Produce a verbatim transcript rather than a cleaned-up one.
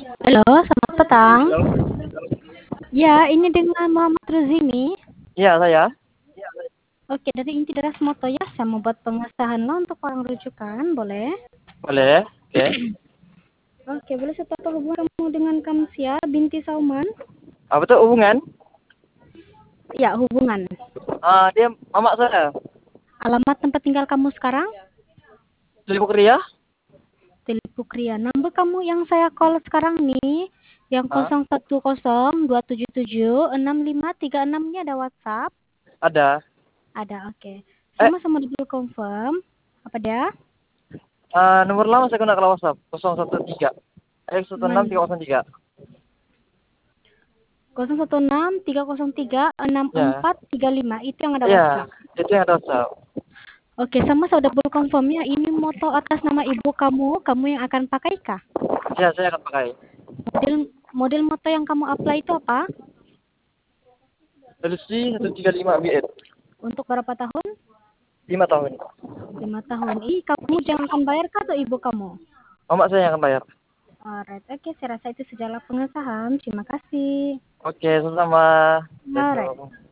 Halo, selamat petang. Halo? Ya, ini dengan Muhammad Ruzimi. Iya, saya. Oke, dari inti deras moto ya, saya mau buat pengesahan lo untuk orang rujukan, boleh? Boleh. Oke. Oke, boleh saya tahu hubungan kamu dengan Kamsia binti Sauman? Apa tuh hubungan? Ya, hubungan. Ah, dia mama saya. Alamat tempat tinggal kamu sekarang? Telipuk Ria? Telipuk Ria. Nomor kamu yang saya call sekarang nih, yang Ah, nol satu nol dua tujuh tujuh enam lima tiga enam ini ada WhatsApp? ada. Ada, oke. Eh, Sama-sama dulu confirm. Apa dia? ah, nomor lama saya gunakan WhatsApp nol satu tiga eh satu enam Man. tiga nol tiga. nol satu enam tiga nol tiga enam Ya. empat tiga lima itu yang ada Iya, WhatsApp. itu yang ada WhatsApp. Oke, sama saya udah full confirmnya. Ini moto atas nama ibu kamu, kamu yang akan pakai kah? Ya, saya akan pakai. Model model moto yang kamu apply itu apa? L C satu tiga lima B delapan. Untuk berapa tahun? lima tahun. Lima tahun. Ih, kamu yang akan bayar kah atau ibu kamu? Mama saya yang akan bayar. Alright, oke, saya rasa itu sejalan pengesahan. Terima kasih. Oke, sama-sama. Alright. Besok.